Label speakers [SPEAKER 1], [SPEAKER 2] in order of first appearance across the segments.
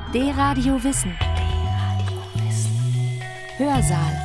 [SPEAKER 1] D-Radio Wissen. Hörsaal.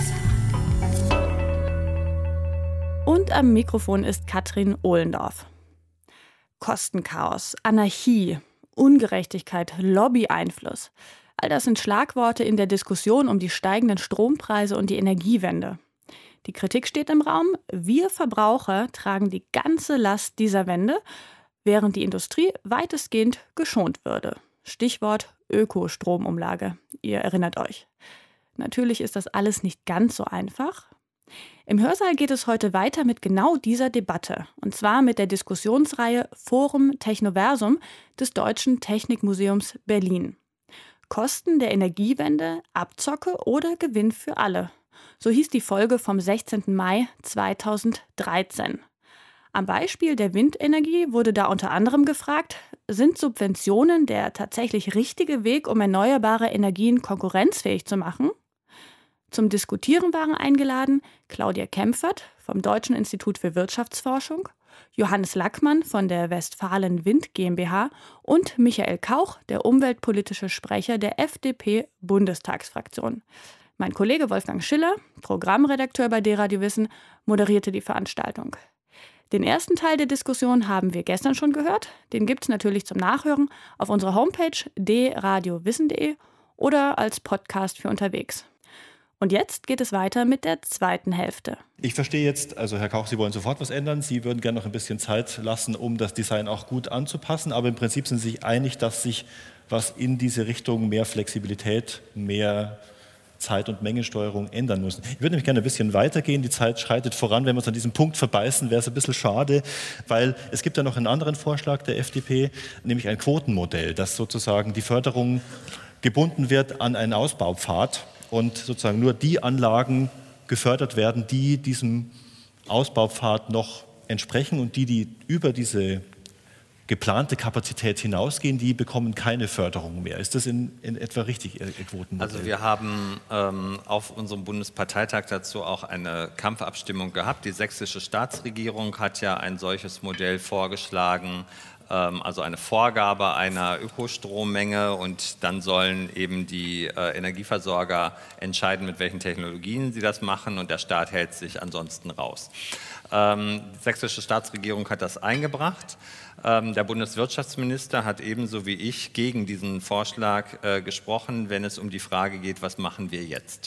[SPEAKER 1] Und am Mikrofon ist Katrin Ohlendorf. Kostenchaos, Anarchie, Ungerechtigkeit, Lobby-Einfluss. All das sind Schlagworte in der Diskussion um die steigenden Strompreise und die Energiewende. Die Kritik steht im Raum, wir Verbraucher tragen die ganze Last dieser Wende, während die Industrie weitestgehend geschont würde. Stichwort Ökostromumlage, ihr erinnert euch. Natürlich ist das alles nicht ganz so einfach. Im Hörsaal geht es heute weiter mit genau dieser Debatte. Und zwar mit der Diskussionsreihe Forum Technoversum des Deutschen Technikmuseums Berlin. Kosten der Energiewende, Abzocke oder Gewinn für alle? So hieß die Folge vom 16. Mai 2013. Am Beispiel der Windenergie wurde da unter anderem gefragt, sind Subventionen der tatsächlich richtige Weg, um erneuerbare Energien konkurrenzfähig zu machen? Zum Diskutieren waren eingeladen Claudia Kempfert vom Deutschen Institut für Wirtschaftsforschung, Johannes Lackmann von der Westfalen Wind GmbH und Michael Kauch, der umweltpolitische Sprecher der FDP-Bundestagsfraktion. Mein Kollege Wolfgang Schiller, Programmredakteur bei D-Radio Wissen, moderierte die Veranstaltung. Den ersten Teil der Diskussion haben wir gestern schon gehört. Den gibt es natürlich zum Nachhören auf unserer Homepage dradiowissen.de oder als Podcast für unterwegs. Und jetzt geht es weiter mit der zweiten Hälfte.
[SPEAKER 2] Ich verstehe jetzt, also Herr Kauch, Sie wollen sofort was ändern. Sie würden gerne noch ein bisschen Zeit lassen, um das Design auch gut anzupassen. Aber im Prinzip sind Sie sich einig, dass sich was in diese Richtung mehr Flexibilität, mehr Zeit- und Mengensteuerung ändern müssen. Ich würde nämlich gerne ein bisschen weitergehen. Die Zeit schreitet voran. Wenn wir uns an diesem Punkt verbeißen, wäre es ein bisschen schade, weil es gibt ja noch einen anderen Vorschlag der FDP, nämlich ein Quotenmodell, dass sozusagen die Förderung gebunden wird an einen Ausbaupfad und sozusagen nur die Anlagen gefördert werden, die diesem Ausbaupfad noch entsprechen und die über diese geplante Kapazität hinausgehen, die bekommen keine Förderung mehr. Ist das in etwa richtig, Ihr Quotenmodell?
[SPEAKER 3] Also wir haben auf unserem Bundesparteitag dazu auch eine Kampfabstimmung gehabt. Die sächsische Staatsregierung hat ja ein solches Modell vorgeschlagen, also eine Vorgabe einer Ökostrommenge, und dann sollen eben die Energieversorger entscheiden, mit welchen Technologien sie das machen, und der Staat hält sich ansonsten raus. Die sächsische Staatsregierung hat das eingebracht. Der Bundeswirtschaftsminister hat ebenso wie ich gegen diesen Vorschlag gesprochen, wenn es um die Frage geht, was machen wir jetzt?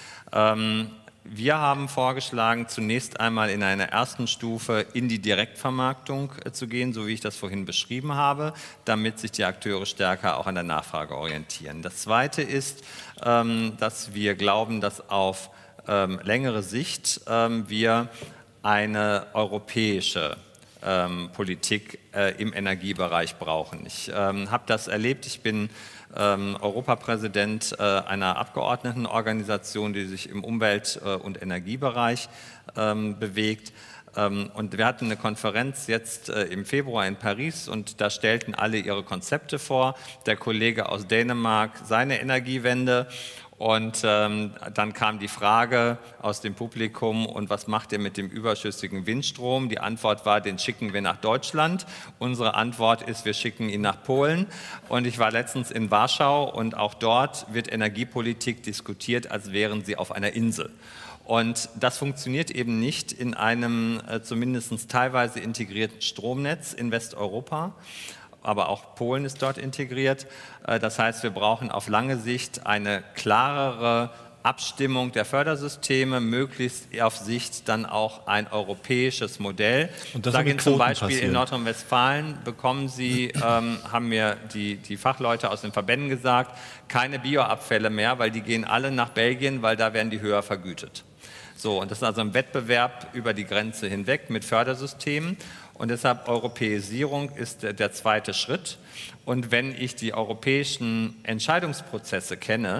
[SPEAKER 3] Wir haben vorgeschlagen, zunächst einmal in einer ersten Stufe in die Direktvermarktung zu gehen, so wie ich das vorhin beschrieben habe, damit sich die Akteure stärker auch an der Nachfrage orientieren. Das Zweite ist, dass wir glauben, dass auf längere Sicht wir eine europäische Politik im Energiebereich brauchen. Ich habe das erlebt. Ich bin Europapräsident einer Abgeordnetenorganisation, die sich im Umwelt- und Energiebereich bewegt. Und wir hatten eine Konferenz jetzt im Februar in Paris, und da stellten alle ihre Konzepte vor. Der Kollege aus Dänemark seine Energiewende. Und dann kam die Frage aus dem Publikum: Und was macht ihr mit dem überschüssigen Windstrom? Die Antwort war, den schicken wir nach Deutschland. Unsere Antwort ist, wir schicken ihn nach Polen. Und ich war letztens in Warschau, und auch dort wird Energiepolitik diskutiert, als wären sie auf einer Insel. Und das funktioniert eben nicht in einem zumindest teilweise integrierten Stromnetz in Westeuropa. Aber auch Polen ist dort integriert. Das heißt, wir brauchen auf lange Sicht eine klarere Abstimmung der Fördersysteme, möglichst auf Sicht dann auch ein europäisches Modell.
[SPEAKER 2] Und das
[SPEAKER 3] da gehen zum Beispiel
[SPEAKER 2] passieren.
[SPEAKER 3] In Nordrhein-Westfalen bekommen Sie, haben mir die Fachleute aus den Verbänden gesagt, keine Bioabfälle mehr, weil die gehen alle nach Belgien, weil da werden die höher vergütet. So, und das ist also ein Wettbewerb über die Grenze hinweg mit Fördersystemen. Und deshalb Europäisierung ist der zweite Schritt. Und wenn ich die europäischen Entscheidungsprozesse kenne,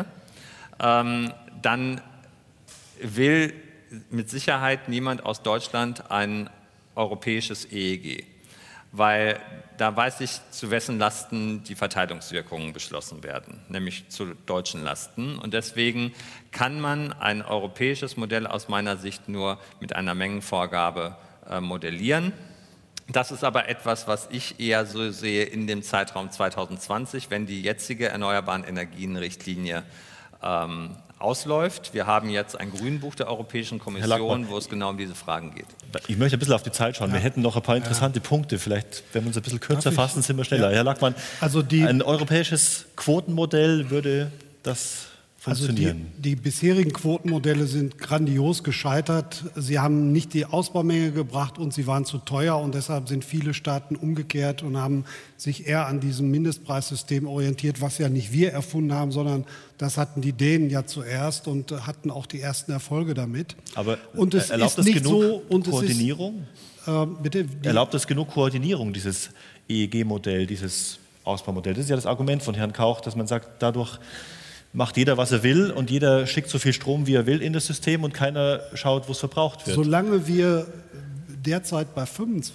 [SPEAKER 3] dann will mit Sicherheit niemand aus Deutschland ein europäisches EEG. Weil da weiß ich, zu wessen Lasten die Verteilungswirkungen beschlossen werden, nämlich zu deutschen Lasten. Und deswegen kann man ein europäisches Modell aus meiner Sicht nur mit einer Mengenvorgabe modellieren. Das ist aber etwas, was ich eher so sehe in dem Zeitraum 2020, wenn die jetzige Erneuerbaren Energien-Richtlinie ausläuft. Wir haben jetzt ein Grünbuch der Europäischen Kommission, wo es genau um diese Fragen geht.
[SPEAKER 2] Ich möchte ein bisschen auf die Zeit schauen. Wir hätten noch ein paar interessante Punkte. Vielleicht, wenn wir uns ein bisschen kürzer fassen, sind wir schneller. Herr Lackmann, also ein europäisches Quotenmodell würde das funktionieren?
[SPEAKER 4] Also die bisherigen Quotenmodelle sind grandios gescheitert. Sie haben nicht die Ausbaumenge gebracht und sie waren zu teuer. Und deshalb sind viele Staaten umgekehrt und haben sich eher an diesem Mindestpreissystem orientiert, was ja nicht wir erfunden haben, sondern das hatten die Dänen ja zuerst und hatten auch die ersten Erfolge damit.
[SPEAKER 2] Aber
[SPEAKER 4] und es
[SPEAKER 2] erlaubt
[SPEAKER 4] ist
[SPEAKER 2] das
[SPEAKER 4] nicht
[SPEAKER 2] genug
[SPEAKER 4] so, und
[SPEAKER 2] Koordinierung?
[SPEAKER 4] Bitte?
[SPEAKER 2] Erlaubt das genug Koordinierung, dieses EEG-Modell, dieses Ausbaumodell? Das ist ja das Argument von Herrn Kauch, dass man sagt, dadurch macht jeder, was er will und jeder schickt so viel Strom, wie er will in das System und keiner schaut, wo es verbraucht wird.
[SPEAKER 4] Solange wir derzeit bei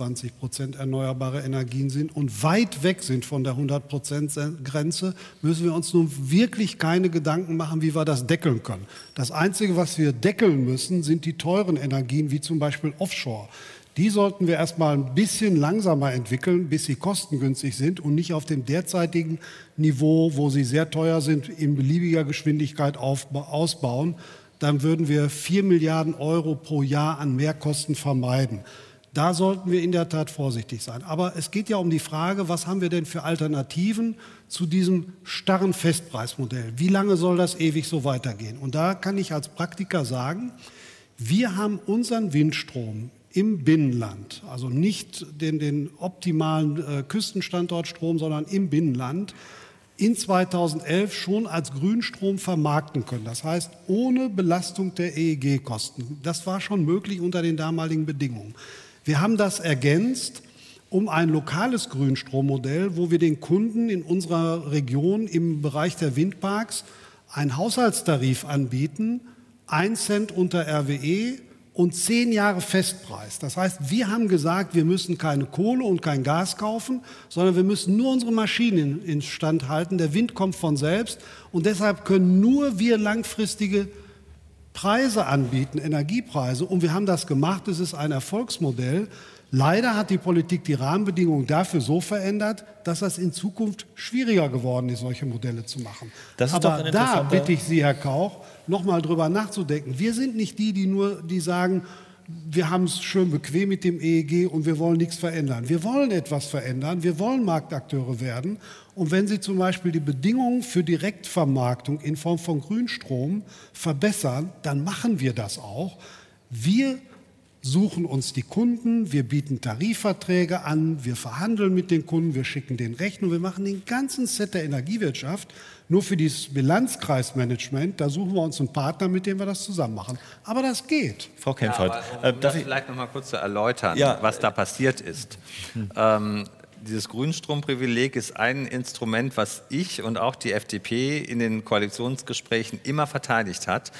[SPEAKER 4] 25% erneuerbare Energien sind und weit weg sind von der 100%-Grenze, müssen wir uns nun wirklich keine Gedanken machen, wie wir das deckeln können. Das Einzige, was wir deckeln müssen, sind die teuren Energien, wie zum Beispiel Offshore. Die sollten wir erstmal ein bisschen langsamer entwickeln, bis sie kostengünstig sind und nicht auf dem derzeitigen Niveau, wo sie sehr teuer sind, in beliebiger Geschwindigkeit ausbauen. Dann würden wir 4 Milliarden Euro pro Jahr an Mehrkosten vermeiden. Da sollten wir in der Tat vorsichtig sein. Aber es geht ja um die Frage, was haben wir denn für Alternativen zu diesem starren Festpreismodell? Wie lange soll das ewig so weitergehen? Und da kann ich als Praktiker sagen, wir haben unseren Windstrom im Binnenland, also nicht den optimalen Küstenstandortstrom, sondern im Binnenland, in 2011 schon als Grünstrom vermarkten können. Das heißt, ohne Belastung der EEG-Kosten. Das war schon möglich unter den damaligen Bedingungen. Wir haben das ergänzt um ein lokales Grünstrommodell, wo wir den Kunden in unserer Region im Bereich der Windparks einen Haushaltstarif anbieten, 1 Cent unter RWE, und 10 Jahre Festpreis. Das heißt, wir haben gesagt, wir müssen keine Kohle und kein Gas kaufen, sondern wir müssen nur unsere Maschinen instand halten. Der Wind kommt von selbst und deshalb können nur wir langfristige Preise anbieten, Energiepreise. Und wir haben das gemacht. Es ist ein Erfolgsmodell. Leider hat die Politik die Rahmenbedingungen dafür so verändert, dass das in Zukunft schwieriger geworden ist, solche Modelle zu machen. Aber da bitte ich Sie, Herr Kauch, noch mal drüber nachzudenken. Wir sind nicht die sagen, wir haben es schön bequem mit dem EEG und wir wollen nichts verändern. Wir wollen etwas verändern, wir wollen Marktakteure werden. Und wenn Sie zum Beispiel die Bedingungen für Direktvermarktung in Form von Grünstrom verbessern, dann machen wir das auch. Wir suchen uns die Kunden, wir bieten Tarifverträge an, wir verhandeln mit den Kunden, wir schicken den Rechnung, wir machen den ganzen Set der Energiewirtschaft. Nur für dieses Bilanzkreismanagement, da suchen wir uns einen Partner, mit dem wir das zusammen machen. Aber das geht.
[SPEAKER 2] Frau Kempfert.
[SPEAKER 3] Um das vielleicht noch mal kurz zu erläutern, was da passiert ist. Dieses Grünstromprivileg ist ein Instrument, was ich und auch die FDP in den Koalitionsgesprächen immer verteidigt hat.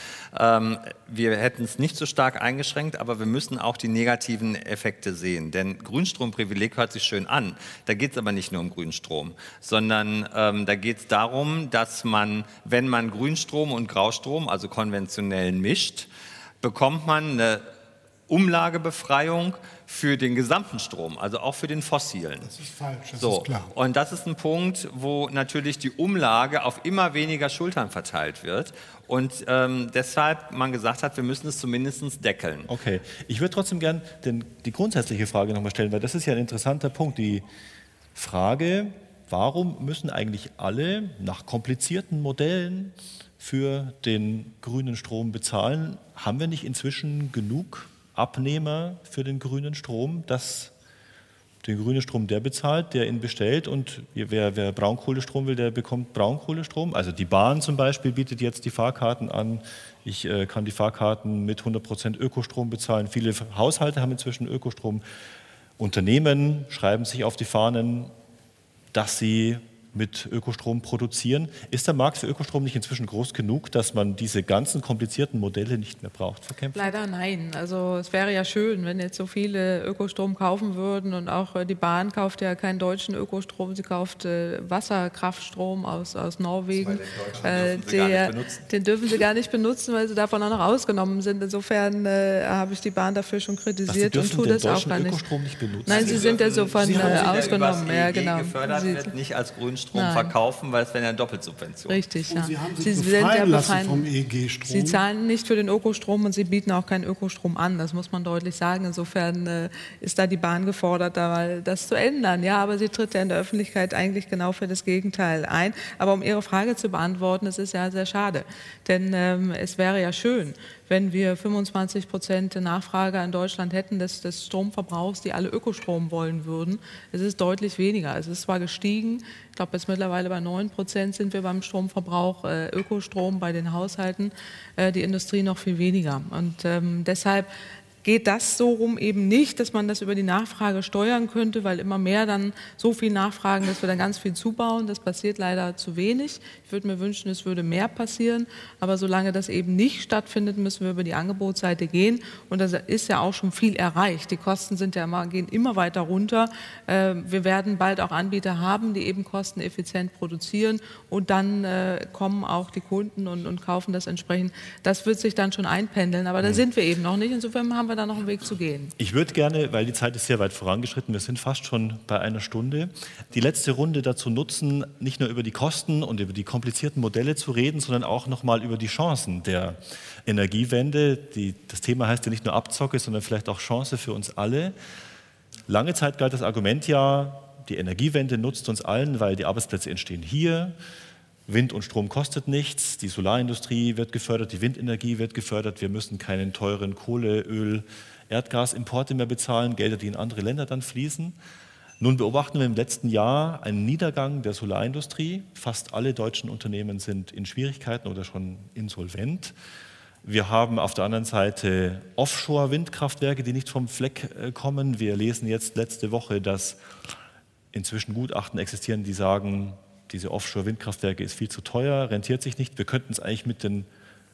[SPEAKER 3] Wir hätten es nicht so stark eingeschränkt, aber wir müssen auch die negativen Effekte sehen. Denn Grünstromprivileg hört sich schön an. Da geht es aber nicht nur um Grünstrom, sondern da geht es darum, dass man, wenn man Grünstrom und Graustrom, also konventionell mischt, bekommt man eine Umlagebefreiung für den gesamten Strom, also auch für den fossilen.
[SPEAKER 4] Das ist falsch, das ist klar.
[SPEAKER 3] Und das ist ein Punkt, wo natürlich die Umlage auf immer weniger Schultern verteilt wird und deshalb man gesagt hat, wir müssen es zumindest deckeln.
[SPEAKER 2] Okay, ich würde trotzdem gern die grundsätzliche Frage nochmal stellen, weil das ist ja ein interessanter Punkt. Die Frage, warum müssen eigentlich alle nach komplizierten Modellen für den grünen Strom bezahlen? Haben wir nicht inzwischen genug Abnehmer für den grünen Strom, dass den grünen Strom der bezahlt, der ihn bestellt, und wer Braunkohlestrom will, der bekommt Braunkohlestrom. Also die Bahn zum Beispiel bietet jetzt die Fahrkarten an. Ich kann die Fahrkarten mit 100% Ökostrom bezahlen. Viele Haushalte haben inzwischen Ökostrom. Unternehmen schreiben sich auf die Fahnen, dass sie mit Ökostrom produzieren. Ist der Markt für Ökostrom nicht inzwischen groß genug, dass man diese ganzen komplizierten Modelle nicht mehr braucht, Frau Kempfert?
[SPEAKER 5] Leider nein. Also es wäre ja schön, wenn jetzt so viele Ökostrom kaufen würden, und auch die Bahn kauft ja keinen deutschen Ökostrom, sie kauft Wasserkraftstrom aus Norwegen. Den dürfen sie gar nicht benutzen, weil sie davon auch noch ausgenommen sind. Insofern habe ich die Bahn dafür schon kritisiert und tue das auch gar nicht.
[SPEAKER 2] Ökostrom nicht benutzen?
[SPEAKER 5] Nein, sie sind ja so von ausgenommen.
[SPEAKER 3] Ja,
[SPEAKER 5] genau.
[SPEAKER 3] Gefördert wird, nicht als Grünstrom verkaufen, weil es wäre eine Doppelsubvention.
[SPEAKER 5] Richtig, ja.
[SPEAKER 4] Sie haben sich befreien lassen vom EEG-Strom.
[SPEAKER 5] Sie zahlen nicht für den Ökostrom und sie bieten auch keinen Ökostrom an. Das muss man deutlich sagen. Insofern ist da die Bahn gefordert, das zu ändern. Ja, aber sie tritt ja in der Öffentlichkeit eigentlich genau für das Gegenteil ein. Aber um Ihre Frage zu beantworten, es ist ja sehr schade. Denn es wäre ja schön, wenn wir 25% Nachfrage in Deutschland hätten des Stromverbrauchs, die alle Ökostrom wollen würden. Es ist deutlich weniger. Es ist zwar gestiegen, ich glaube jetzt mittlerweile bei 9% sind wir beim Stromverbrauch Ökostrom bei den Haushalten, die Industrie noch viel weniger. Und deshalb geht das so rum eben nicht, dass man das über die Nachfrage steuern könnte, weil immer mehr dann so viel nachfragen, dass wir dann ganz viel zubauen. Das passiert leider zu wenig. Ich würde mir wünschen, es würde mehr passieren. Aber solange das eben nicht stattfindet, müssen wir über die Angebotsseite gehen. Und da ist ja auch schon viel erreicht. Die Kosten gehen immer weiter runter. Wir werden bald auch Anbieter haben, die eben kosteneffizient produzieren. Und dann kommen auch die Kunden und kaufen das entsprechend. Das wird sich dann schon einpendeln. Aber da sind wir eben noch nicht. Insofern haben wir da noch einen Weg zu gehen.
[SPEAKER 2] Ich würde gerne, weil die Zeit ist sehr weit vorangeschritten, wir sind fast schon bei einer Stunde, die letzte Runde dazu nutzen, nicht nur über die Kosten und über die komplizierten Modelle zu reden, sondern auch nochmal über die Chancen der Energiewende. Das Thema heißt ja nicht nur Abzocke, sondern vielleicht auch Chance für uns alle. Lange Zeit galt das Argument ja, die Energiewende nutzt uns allen, weil die Arbeitsplätze entstehen hier. Wind und Strom kostet nichts, die Solarindustrie wird gefördert, die Windenergie wird gefördert, wir müssen keinen teuren Kohle-, Öl-, Erdgasimporte mehr bezahlen, Gelder, die in andere Länder dann fließen. Nun beobachten wir im letzten Jahr einen Niedergang der Solarindustrie. Fast alle deutschen Unternehmen sind in Schwierigkeiten oder schon insolvent. Wir haben auf der anderen Seite Offshore-Windkraftwerke, die nicht vom Fleck kommen. Wir lesen jetzt letzte Woche, dass inzwischen Gutachten existieren, die sagen, diese Offshore-Windkraftwerke ist viel zu teuer, rentiert sich nicht. Wir könnten es eigentlich mit den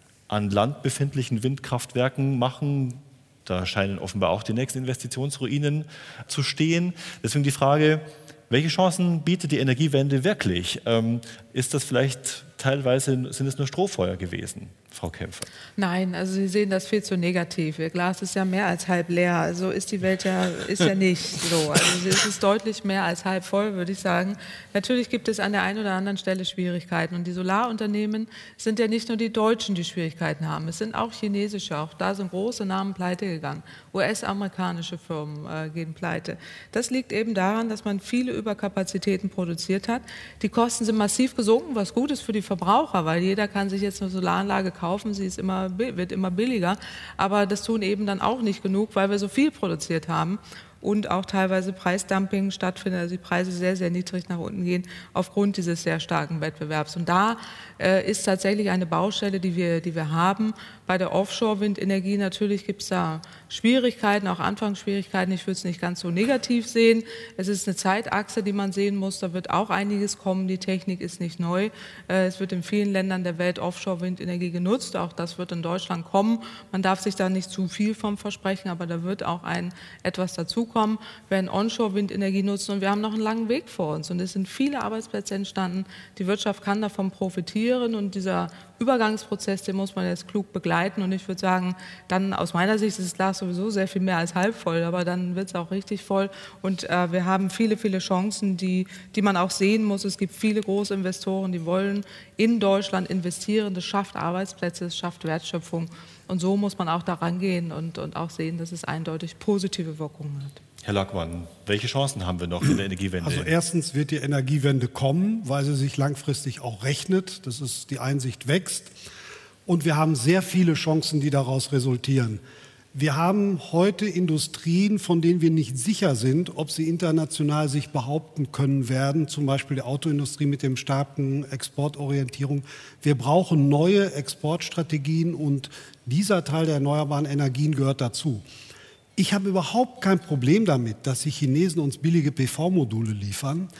[SPEAKER 2] an Land befindlichen Windkraftwerken machen. Da scheinen offenbar auch die nächsten Investitionsruinen zu stehen. Deswegen die Frage, welche Chancen bietet die Energiewende wirklich? Ist das vielleicht teilweise, sind es nur Strohfeuer gewesen, Frau Kempfert?
[SPEAKER 5] Nein, also Sie sehen das viel zu negativ. Ihr Glas ist ja mehr als halb leer. Also ist die Welt ja nicht so. Also es ist deutlich mehr als halb voll, würde ich sagen. Natürlich gibt es an der einen oder anderen Stelle Schwierigkeiten. Und die Solarunternehmen sind ja nicht nur die Deutschen, die Schwierigkeiten haben. Es sind auch chinesische. Auch da sind große Namen pleite gegangen. US-amerikanische Firmen gehen pleite. Das liegt eben daran, dass man viele Überkapazitäten produziert hat. Die Kosten sind massiv gesunken, was gut ist für die Verbraucher, weil jeder kann sich jetzt eine Solaranlage kaufen, sie wird immer billiger, aber das tun eben dann auch nicht genug, weil wir so viel produziert haben und auch teilweise Preisdumping stattfindet, also die Preise sehr, sehr niedrig nach unten gehen aufgrund dieses sehr starken Wettbewerbs. Und da ist tatsächlich eine Baustelle, die wir haben. Bei der Offshore-Windenergie natürlich gibt es da Schwierigkeiten, auch Anfangsschwierigkeiten. Ich würde es nicht ganz so negativ sehen. Es ist eine Zeitachse, die man sehen muss. Da wird auch einiges kommen. Die Technik ist nicht neu. Es wird in vielen Ländern der Welt Offshore-Windenergie genutzt. Auch das wird in Deutschland kommen. Man darf sich da nicht zu viel vom versprechen, aber da wird auch etwas dazukommen. Wir werden Onshore-Windenergie nutzen und wir haben noch einen langen Weg vor uns. Und es sind viele Arbeitsplätze entstanden. Die Wirtschaft kann davon profitieren und dieser Übergangsprozess, den muss man jetzt klug begleiten. Und ich würde sagen, dann aus meiner Sicht ist das Glas sowieso sehr viel mehr als halb voll, aber dann wird es auch richtig voll. Und wir haben viele, viele Chancen, die man auch sehen muss. Es gibt viele große Investoren, die wollen in Deutschland investieren. Das schafft Arbeitsplätze, das schafft Wertschöpfung. Und so muss man auch da rangehen und auch sehen, dass es eindeutig positive Wirkungen hat.
[SPEAKER 2] Herr Lackmann, welche Chancen haben wir noch in der Energiewende?
[SPEAKER 4] Also erstens wird die Energiewende kommen, weil sie sich langfristig auch rechnet. Das ist, die Einsicht wächst. Und wir haben sehr viele Chancen, die daraus resultieren. Wir haben heute Industrien, von denen wir nicht sicher sind, ob sie international sich behaupten können werden, zum Beispiel die Autoindustrie mit dem starken Exportorientierung. Wir brauchen neue Exportstrategien und dieser Teil der erneuerbaren Energien gehört dazu. Ich habe überhaupt kein Problem damit, dass die Chinesen uns billige PV-Module liefern.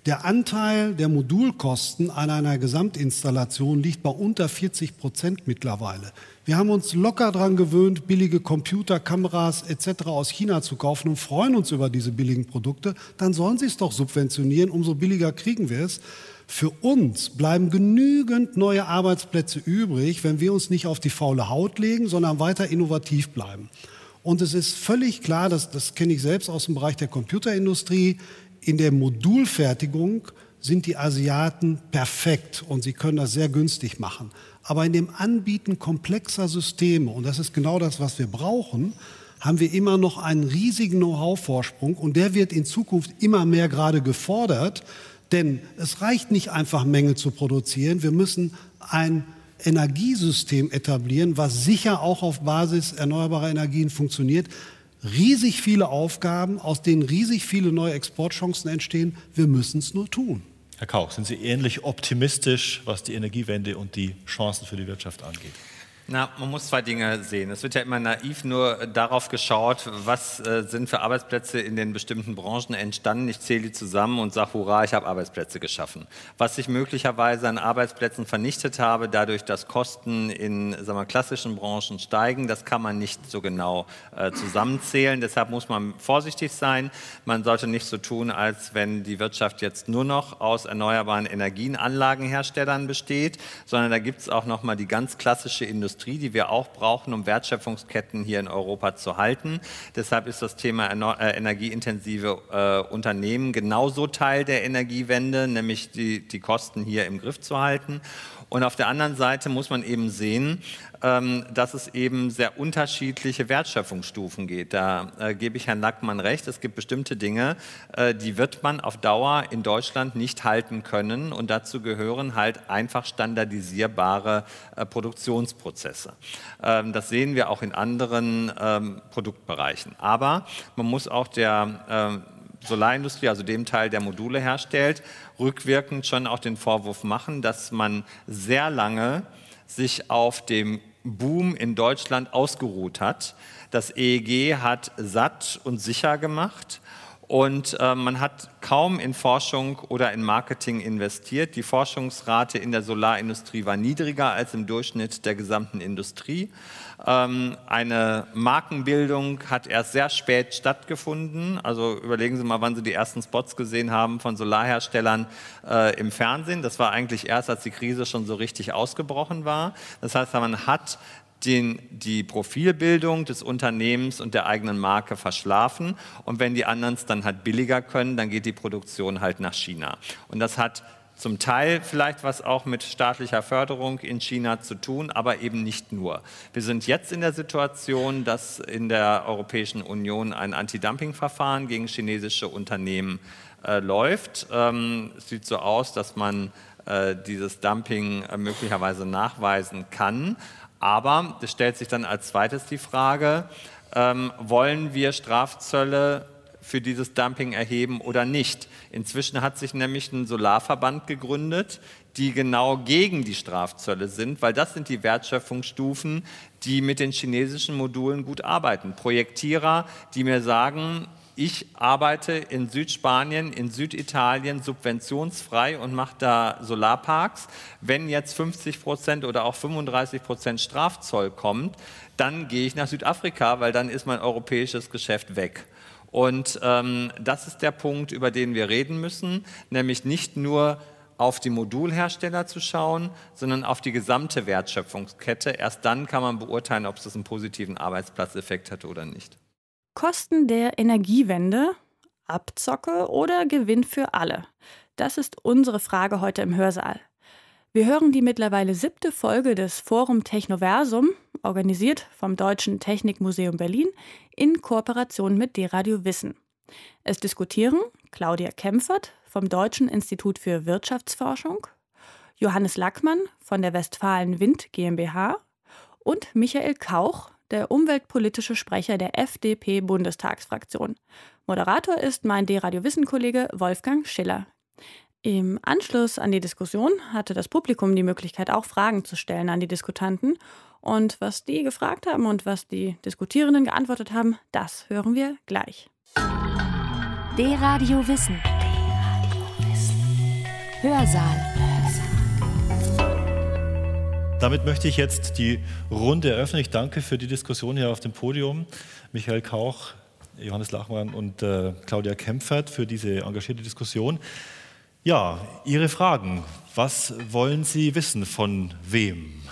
[SPEAKER 4] Der Anteil der Modulkosten an einer Gesamtinstallation liegt bei unter 40% mittlerweile. Wir haben uns locker daran gewöhnt, billige Computer, Kameras etc. aus China zu kaufen und freuen uns über diese billigen Produkte. Dann sollen sie es doch subventionieren, umso billiger kriegen wir es. Für uns bleiben genügend neue Arbeitsplätze übrig, wenn wir uns nicht auf die faule Haut legen, sondern weiter innovativ bleiben. Und es ist völlig klar, das kenne ich selbst aus dem Bereich der Computerindustrie, in der Modulfertigung sind die Asiaten perfekt und sie können das sehr günstig machen. Aber in dem Anbieten komplexer Systeme, und das ist genau das, was wir brauchen, haben wir immer noch einen riesigen Know-how-Vorsprung und der wird in Zukunft immer mehr gerade gefordert, denn es reicht nicht einfach Menge zu produzieren, wir müssen ein Energiesystem etablieren, was sicher auch auf Basis erneuerbarer Energien funktioniert. Riesig viele Aufgaben, aus denen riesig viele neue Exportchancen entstehen. Wir müssen es nur tun.
[SPEAKER 2] Herr Kauch, sind Sie ähnlich optimistisch, was die Energiewende und die Chancen für die Wirtschaft angeht?
[SPEAKER 3] Na, man muss zwei Dinge sehen. Es wird ja immer naiv nur darauf geschaut, was sind für Arbeitsplätze in den bestimmten Branchen entstanden. Ich zähle die zusammen und sage, hurra, ich habe Arbeitsplätze geschaffen. Was ich möglicherweise an Arbeitsplätzen vernichtet habe, dadurch, dass Kosten in klassischen Branchen steigen, das kann man nicht so genau zusammenzählen. Deshalb muss man vorsichtig sein. Man sollte nicht so tun, als wenn die Wirtschaft jetzt nur noch aus erneuerbaren Energienanlagenherstellern besteht, sondern da gibt es auch noch mal die ganz klassische Industrie, die wir auch brauchen, um Wertschöpfungsketten hier in Europa zu halten. Deshalb ist das Thema energieintensive Unternehmen genauso Teil der Energiewende, nämlich die Kosten hier im Griff zu halten. Und auf der anderen Seite muss man eben sehen, dass es eben sehr unterschiedliche Wertschöpfungsstufen geht. Da gebe ich Herrn Lackmann recht, es gibt bestimmte Dinge, die wird man auf Dauer in Deutschland nicht halten können und dazu gehören halt einfach standardisierbare Produktionsprozesse. Das sehen wir auch in anderen Produktbereichen. Aber man muss auch der Solarindustrie, also dem Teil, der Module herstellt, rückwirkend schon auch den Vorwurf machen, dass man sehr lange sich auf dem Boom in Deutschland ausgeruht hat. Das EEG hat satt und sicher gemacht und man hat kaum in Forschung oder in Marketing investiert. Die Forschungsrate in der Solarindustrie war niedriger als im Durchschnitt der gesamten Industrie. Eine Markenbildung hat erst sehr spät stattgefunden. Also überlegen Sie mal, wann Sie die ersten Spots gesehen haben von Solarherstellern im Fernsehen. Das war eigentlich erst, als die Krise schon so richtig ausgebrochen war. Das heißt, man hat die Profilbildung des Unternehmens und der eigenen Marke verschlafen. Und wenn die anderen es dann halt billiger können, dann geht die Produktion halt nach China. Und das hat zum Teil vielleicht was auch mit staatlicher Förderung in China zu tun, aber eben nicht nur. Wir sind jetzt in der Situation, dass in der Europäischen Union ein Anti-Dumping-Verfahren gegen chinesische Unternehmen läuft. Es sieht so aus, dass man dieses Dumping möglicherweise nachweisen kann. Aber es stellt sich dann als zweites die Frage, wollen wir Strafzölle für dieses Dumping erheben oder nicht? Inzwischen hat sich nämlich ein Solarverband gegründet, die genau gegen die Strafzölle sind, weil das sind die Wertschöpfungsstufen, die mit den chinesischen Modulen gut arbeiten. Projektierer, die mir sagen, ich arbeite in Südspanien, in Süditalien subventionsfrei und mache da Solarparks. Wenn jetzt 50% oder auch 35% Strafzoll kommt, dann gehe ich nach Südafrika, weil dann ist mein europäisches Geschäft weg. Und das ist der Punkt, über den wir reden müssen, nämlich nicht nur auf die Modulhersteller zu schauen, sondern auf die gesamte Wertschöpfungskette. Erst dann kann man beurteilen, ob es einen positiven Arbeitsplatzeffekt hat oder nicht.
[SPEAKER 1] Kosten der Energiewende, Abzocke oder Gewinn für alle? Das ist unsere Frage heute im Hörsaal. Wir hören die mittlerweile 7. Folge des Forum Technoversum, organisiert vom Deutschen Technikmuseum Berlin in Kooperation mit D-Radio Wissen. Es diskutieren Claudia Kempfert vom Deutschen Institut für Wirtschaftsforschung, Johannes Lackmann von der Westfalen Wind GmbH und Michael Kauch, der umweltpolitische Sprecher der FDP-Bundestagsfraktion. Moderator ist mein D-Radio-Wissen-Kollege Wolfgang Schiller. Im Anschluss an die Diskussion hatte das Publikum die Möglichkeit, auch Fragen zu stellen an die Diskutanten. Und was die gefragt haben und was die Diskutierenden geantwortet haben, das hören wir gleich.
[SPEAKER 6] D-Radio Wissen. Hörsaal.
[SPEAKER 2] Damit möchte ich jetzt die Runde eröffnen. Ich danke für die Diskussion hier auf dem Podium. Michael Kauch, Johannes Lachmann und Claudia Kempfert für diese engagierte Diskussion. Ja, Ihre Fragen. Was wollen Sie wissen von wem?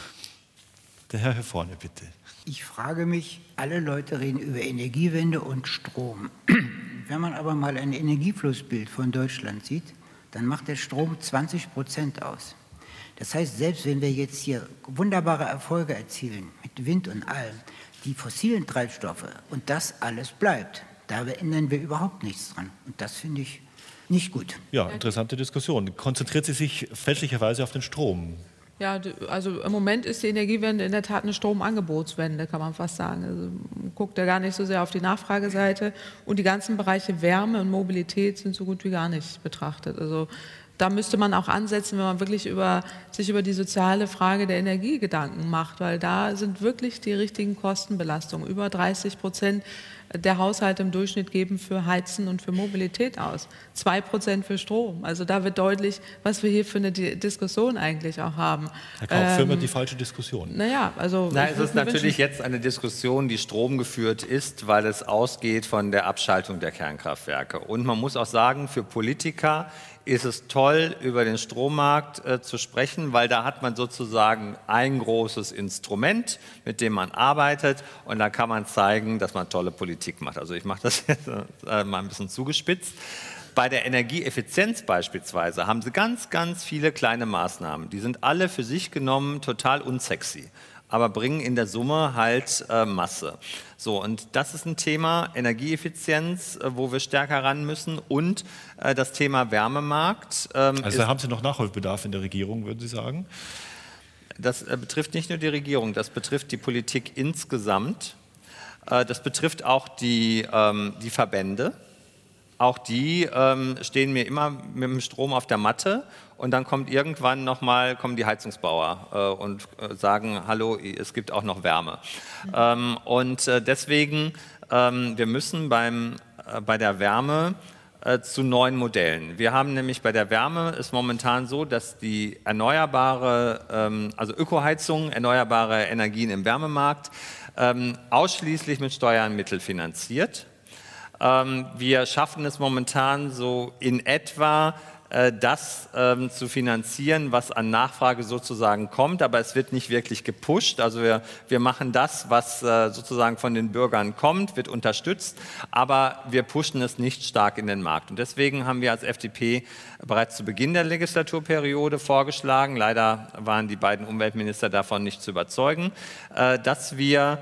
[SPEAKER 2] Der Herr hier vorne, bitte.
[SPEAKER 7] Ich frage mich, alle Leute reden über Energiewende und Strom. Wenn man aber mal ein Energieflussbild von Deutschland sieht, dann macht der Strom 20% aus. Das heißt, selbst wenn wir jetzt hier wunderbare Erfolge erzielen, mit Wind und allem, die fossilen Treibstoffe und das alles bleibt, da ändern wir überhaupt nichts dran. Und das finde ich nicht gut.
[SPEAKER 2] Ja, interessante Diskussion. Konzentriert sie sich fälschlicherweise auf den Strom?
[SPEAKER 5] Ja, also im Moment ist die Energiewende in der Tat eine Stromangebotswende, kann man fast sagen. Also man guckt ja gar nicht so sehr auf die Nachfrageseite und die ganzen Bereiche Wärme und Mobilität sind so gut wie gar nicht betrachtet. Also da müsste man auch ansetzen, wenn man wirklich sich über die soziale Frage der Energie Gedanken macht, weil da sind wirklich die richtigen Kostenbelastungen. Über 30% der Haushalte im Durchschnitt geben für Heizen und für Mobilität aus. 2% für Strom. Also da wird deutlich, was wir hier für eine Diskussion eigentlich auch haben.
[SPEAKER 2] Herr Kauch, führen wir die falsche Diskussion.
[SPEAKER 5] Naja, also...
[SPEAKER 3] Es ist natürlich jetzt eine Diskussion, die stromgeführt ist, weil es ausgeht von der Abschaltung der Kernkraftwerke. Und man muss auch sagen, für Politiker ist es toll, über den Strommarkt zu sprechen, weil da hat man sozusagen ein großes Instrument, mit dem man arbeitet und da kann man zeigen, dass man tolle Politik macht. Also ich mache das jetzt mal ein bisschen zugespitzt. Bei der Energieeffizienz beispielsweise haben sie ganz, ganz viele kleine Maßnahmen. Die sind alle für sich genommen total unsexy, aber bringen in der Summe halt Masse. So, und das ist ein Thema Energieeffizienz, wo wir stärker ran müssen und das Thema Wärmemarkt.
[SPEAKER 2] Also haben Sie noch Nachholbedarf in der Regierung, würden Sie sagen?
[SPEAKER 3] Das betrifft nicht nur die Regierung, das betrifft die Politik insgesamt. Das betrifft auch die Verbände. Auch die stehen mir immer mit dem Strom auf der Matte und dann kommt irgendwann nochmal die Heizungsbauer und sagen, hallo, es gibt auch noch Wärme. Und deswegen, wir müssen bei der Wärme zu neuen Modellen. Wir haben nämlich bei der Wärme ist momentan so, dass die also Ökoheizung, erneuerbare Energien im Wärmemarkt ausschließlich mit Steuern mittelfinanziert. Wir schaffen es momentan so in etwa, das zu finanzieren, was an Nachfrage sozusagen kommt, aber es wird nicht wirklich gepusht. Also wir machen das, was sozusagen von den Bürgern kommt, wird unterstützt, aber wir pushen es nicht stark in den Markt. Und deswegen haben wir als FDP bereits zu Beginn der Legislaturperiode vorgeschlagen, leider waren die beiden Umweltminister davon nicht zu überzeugen, dass wir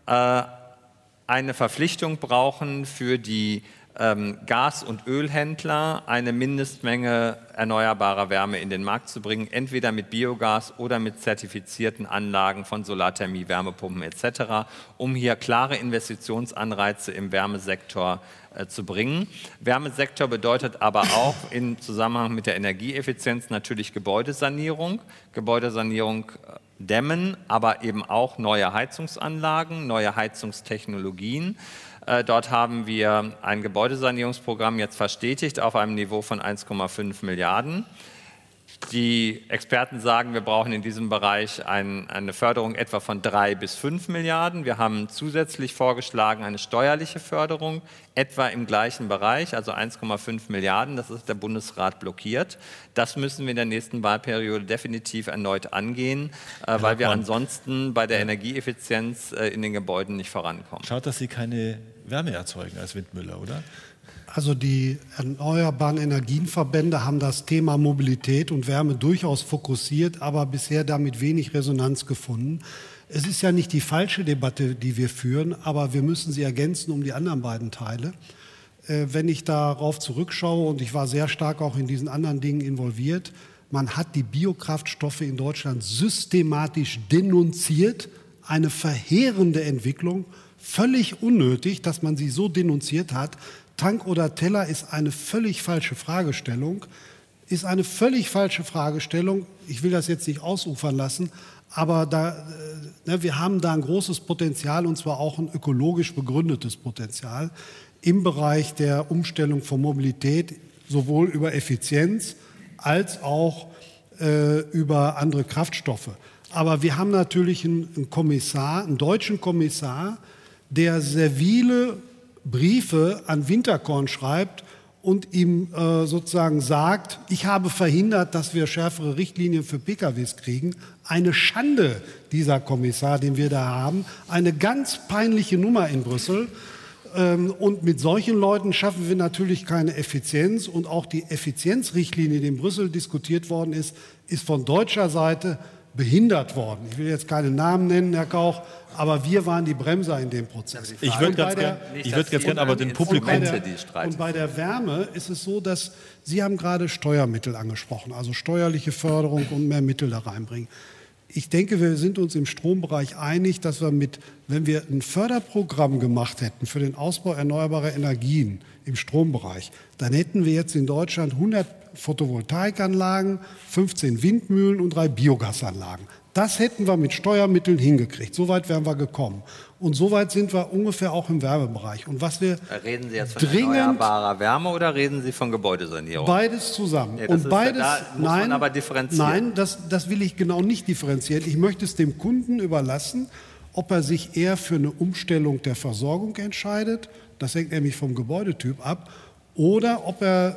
[SPEAKER 3] eine Verpflichtung brauchen für die Gas- und Ölhändler, eine Mindestmenge erneuerbarer Wärme in den Markt zu bringen, entweder mit Biogas oder mit zertifizierten Anlagen von Solarthermie, Wärmepumpen etc., um hier klare Investitionsanreize im Wärmesektor zu bringen. Wärmesektor bedeutet aber auch im Zusammenhang mit der Energieeffizienz natürlich Gebäudesanierung. Gebäudesanierung dämmen, aber eben auch neue Heizungsanlagen, neue Heizungstechnologien. Dort haben wir ein Gebäudesanierungsprogramm jetzt verstetigt auf einem Niveau von 1,5 Milliarden. Die Experten sagen, wir brauchen in diesem Bereich eine Förderung etwa von 3 bis 5 Milliarden. Wir haben zusätzlich vorgeschlagen eine steuerliche Förderung, etwa im gleichen Bereich, also 1,5 Milliarden. Das ist der Bundesrat blockiert. Das müssen wir in der nächsten Wahlperiode definitiv erneut angehen, weil wir ansonsten bei der Energieeffizienz in den Gebäuden nicht vorankommen.
[SPEAKER 2] Schaut, dass Sie keine Wärme erzeugen als Windmüller, oder?
[SPEAKER 4] Also die erneuerbaren Energienverbände haben das Thema Mobilität und Wärme durchaus fokussiert, aber bisher damit wenig Resonanz gefunden. Es ist ja nicht die falsche Debatte, die wir führen, aber wir müssen sie ergänzen um die anderen beiden Teile. Wenn ich darauf zurückschaue, und ich war sehr stark auch in diesen anderen Dingen involviert, man hat die Biokraftstoffe in Deutschland systematisch denunziert, eine verheerende Entwicklung, völlig unnötig, dass man sie so denunziert hat. Tank oder Teller ist eine völlig falsche Fragestellung. Ich will das jetzt nicht ausufern lassen, aber wir haben da ein großes Potenzial, und zwar auch ein ökologisch begründetes Potenzial im Bereich der Umstellung von Mobilität, sowohl über Effizienz als auch über andere Kraftstoffe. Aber wir haben natürlich einen Kommissar, einen deutschen Kommissar, der servile Briefe an Winterkorn schreibt und ihm sozusagen sagt, ich habe verhindert, dass wir schärfere Richtlinien für PKWs kriegen. Eine Schande, dieser Kommissar, den wir da haben. Eine ganz peinliche Nummer in Brüssel. Und mit solchen Leuten schaffen wir natürlich keine Effizienz. Und auch die Effizienzrichtlinie, die in Brüssel diskutiert worden ist, ist von deutscher Seite behindert worden. Ich will jetzt keine Namen nennen, Herr Kauch, aber wir waren die Bremser in dem Prozess.
[SPEAKER 2] Ich würde ganz gerne aber dem Publikum...
[SPEAKER 4] Und bei der Wärme ist es so, dass Sie haben gerade Steuermittel angesprochen, also steuerliche Förderung und mehr Mittel da reinbringen. Ich denke, wir sind uns im Strombereich einig, dass wir wenn wir ein Förderprogramm gemacht hätten für den Ausbau erneuerbarer Energien im Strombereich, dann hätten wir jetzt in Deutschland 100 Photovoltaikanlagen, 15 Windmühlen und 3 Biogasanlagen. Das hätten wir mit Steuermitteln hingekriegt. So weit wären wir gekommen. Und so weit sind wir ungefähr auch im Wärmebereich. Und was wir
[SPEAKER 3] reden Sie jetzt von erneuerbarer Wärme oder reden Sie von Gebäudesanierung?
[SPEAKER 4] Beides zusammen.
[SPEAKER 3] Nee,
[SPEAKER 4] und beides,
[SPEAKER 3] da muss man aber differenzieren.
[SPEAKER 4] Nein, das will ich genau nicht differenzieren. Ich möchte es dem Kunden überlassen, ob er sich eher für eine Umstellung der Versorgung entscheidet. Das hängt nämlich vom Gebäudetyp ab. Oder ob er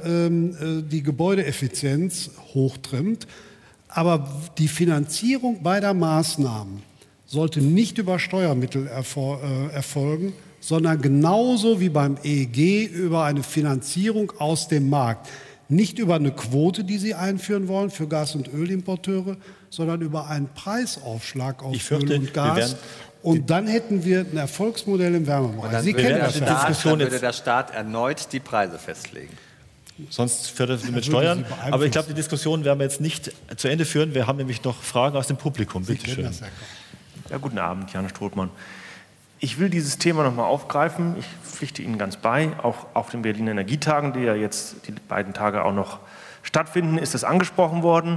[SPEAKER 4] die Gebäudeeffizienz hochtrimmt. Aber die Finanzierung beider Maßnahmen sollte nicht über Steuermittel erfolgen, sondern genauso wie beim EEG über eine Finanzierung aus dem Markt. Nicht über eine Quote, die Sie einführen wollen für Gas- und Ölimporteure, sondern über einen Preisaufschlag auf Öl und Gas. Und dann hätten wir ein Erfolgsmodell im Wärmebereich. Sie kennen das ja.
[SPEAKER 3] Dann würde der Staat erneut die Preise festlegen.
[SPEAKER 2] Sonst fördert es mit Steuern. Aber ich glaube, die Diskussion werden wir jetzt nicht zu Ende führen. Wir haben nämlich noch Fragen aus dem Publikum. Bitte schön.
[SPEAKER 6] Ja, guten Abend, Jan Strothmann. Ich will dieses Thema noch mal aufgreifen. Ich pflichte Ihnen ganz bei. Auch auf den Berliner Energietagen, die ja jetzt die beiden Tage auch noch stattfinden, ist das angesprochen worden.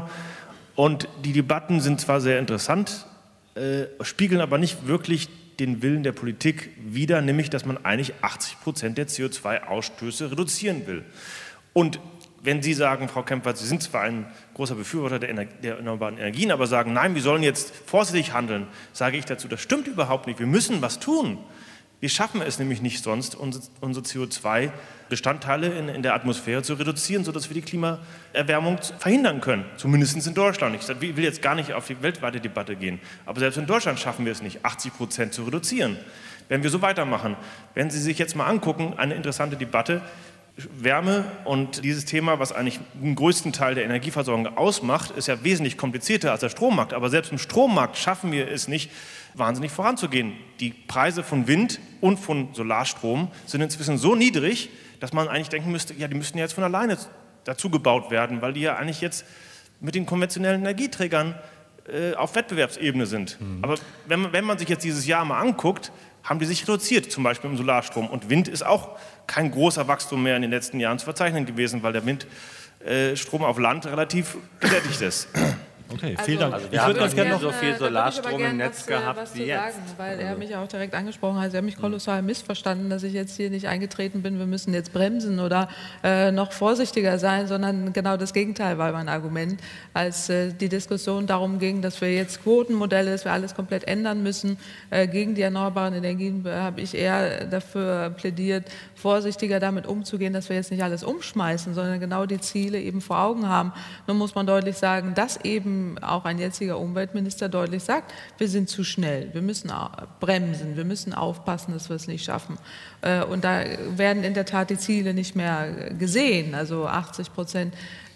[SPEAKER 6] Und die Debatten sind zwar sehr interessant, spiegeln aber nicht wirklich den Willen der Politik wider, nämlich, dass man eigentlich 80% der CO2-Ausstöße reduzieren will. Und wenn Sie sagen, Frau Kempfert, Sie sind zwar ein großer Befürworter der erneuerbaren Energien, aber sagen, nein, wir sollen jetzt vorsichtig handeln, sage ich dazu, das stimmt überhaupt nicht. Wir müssen was tun. Wir schaffen es nämlich nicht sonst, unsere CO2-Bestandteile in der Atmosphäre zu reduzieren, sodass wir die Klimaerwärmung verhindern können. Zumindest in Deutschland. Ich will jetzt gar nicht auf die weltweite Debatte gehen. Aber selbst in Deutschland schaffen wir es nicht, 80% zu reduzieren. Wenn wir so weitermachen, wenn Sie sich jetzt mal angucken, eine interessante Debatte, Wärme und dieses Thema, was eigentlich den größten Teil der Energieversorgung ausmacht, ist ja wesentlich komplizierter als der Strommarkt. Aber selbst im Strommarkt schaffen wir es nicht, wahnsinnig voranzugehen. Die Preise von Wind und von Solarstrom sind inzwischen so niedrig, dass man eigentlich denken müsste, ja, die müssten ja jetzt von alleine dazu gebaut werden, weil die ja eigentlich jetzt mit den konventionellen Energieträgern auf Wettbewerbsebene sind. Aber wenn man sich jetzt dieses Jahr mal anguckt, haben die sich reduziert, zum Beispiel im Solarstrom. Und Wind ist auch kein großer Wachstum mehr in den letzten Jahren zu verzeichnen gewesen, weil der Windstrom auf Land relativ gesättigt ist.
[SPEAKER 2] Okay, vielen Dank.
[SPEAKER 3] Also wir haben ganz gerne so viel Solarstrom im Netz gehabt
[SPEAKER 5] was
[SPEAKER 3] wie
[SPEAKER 5] zu
[SPEAKER 3] jetzt.
[SPEAKER 5] Sagen, weil er mich auch direkt angesprochen hat. Er hat mich kolossal missverstanden, dass ich jetzt hier nicht eingetreten bin, wir müssen jetzt bremsen oder noch vorsichtiger sein, sondern genau das Gegenteil war mein Argument, als die Diskussion darum ging, dass wir jetzt Quotenmodelle, dass wir alles komplett ändern müssen. Gegen die erneuerbaren Energien habe ich eher dafür plädiert, vorsichtiger damit umzugehen, dass wir jetzt nicht alles umschmeißen, sondern genau die Ziele eben vor Augen haben. Nun muss man deutlich sagen, dass eben auch ein jetziger Umweltminister deutlich sagt, wir sind zu schnell, wir müssen bremsen, wir müssen aufpassen, dass wir es nicht schaffen. Und da werden in der Tat die Ziele nicht mehr gesehen. Also 80%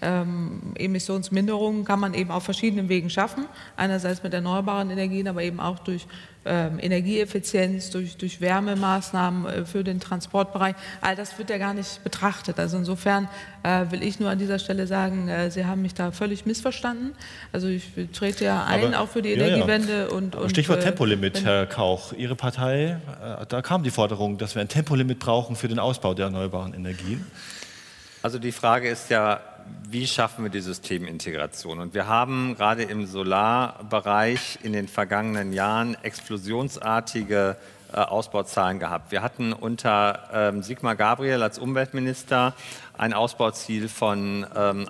[SPEAKER 5] Emissionsminderungen kann man eben auf verschiedenen Wegen schaffen. Einerseits mit erneuerbaren Energien, aber eben auch durch Energieeffizienz, durch Wärmemaßnahmen für den Transportbereich. All das wird ja gar nicht betrachtet. Also insofern will ich nur an dieser Stelle sagen, Sie haben mich da völlig missverstanden. Also ich trete ja ein, auch für die Energiewende.
[SPEAKER 2] Ja.
[SPEAKER 5] Und
[SPEAKER 2] Stichwort Tempolimit, Herr Kauch. Ihre Partei, da kam die Forderung, dass wir ein Tempolimit brauchen für den Ausbau der erneuerbaren Energien.
[SPEAKER 3] Also die Frage ist ja, wie schaffen wir die Systemintegration? Und wir haben gerade im Solarbereich in den vergangenen Jahren explosionsartige Ausbauzahlen gehabt. Wir hatten unter Sigmar Gabriel als Umweltminister ein Ausbauziel von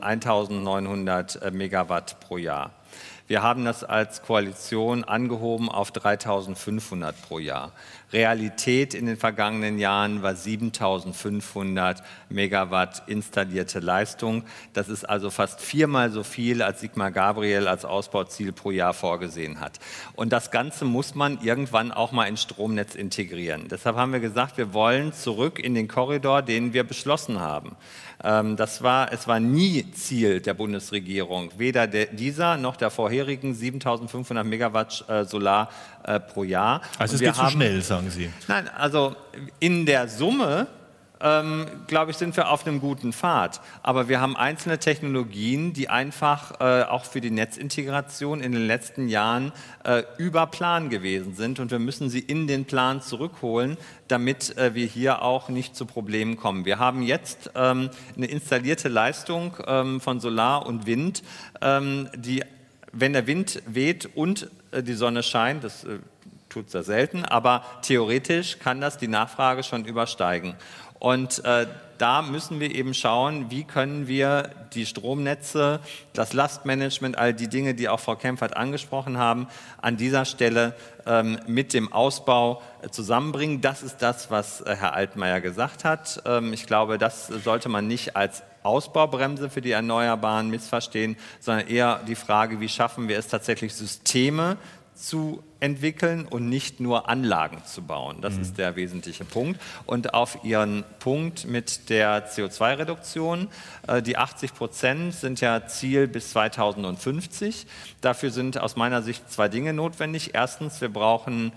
[SPEAKER 3] 1.900 Megawatt pro Jahr. Wir haben das als Koalition angehoben auf 3.500 pro Jahr. Realität in den vergangenen Jahren war 7.500 Megawatt installierte Leistung. Das ist also fast 4-mal so viel, als Sigmar Gabriel als Ausbauziel pro Jahr vorgesehen hat. Und das Ganze muss man irgendwann auch mal ins Stromnetz integrieren. Deshalb haben wir gesagt, wir wollen zurück in den Korridor, den wir beschlossen haben. Es war nie Ziel der Bundesregierung, weder dieser noch der vorherigen 7.500 Megawatt Solar pro Jahr.
[SPEAKER 2] Also es geht zu schnell, sagen Sie.
[SPEAKER 3] Nein, also in der Summe, glaube ich, sind wir auf einem guten Pfad. Aber wir haben einzelne Technologien, die einfach auch für die Netzintegration in den letzten Jahren über Plan gewesen sind. Und wir müssen sie in den Plan zurückholen, damit wir hier auch nicht zu Problemen kommen. Wir haben jetzt eine installierte Leistung von Solar und Wind, die, wenn der Wind weht und die Sonne scheint, das tut es ja selten, aber theoretisch kann das die Nachfrage schon übersteigen. Und da müssen wir eben schauen, wie können wir die Stromnetze, das Lastmanagement, all die Dinge, die auch Frau Kempfert angesprochen haben, an dieser Stelle mit dem Ausbau zusammenbringen. Das ist das, was Herr Altmaier gesagt hat. Ich glaube, das sollte man nicht als Ausbaubremse für die Erneuerbaren missverstehen, sondern eher die Frage, wie schaffen wir es tatsächlich, Systeme zu entwickeln und nicht nur Anlagen zu bauen. Das ist der wesentliche Punkt. Und auf Ihren Punkt mit der CO2-Reduktion, die 80% sind ja Ziel bis 2050. Dafür sind aus meiner Sicht 2 Dinge notwendig. Erstens, wir brauchen,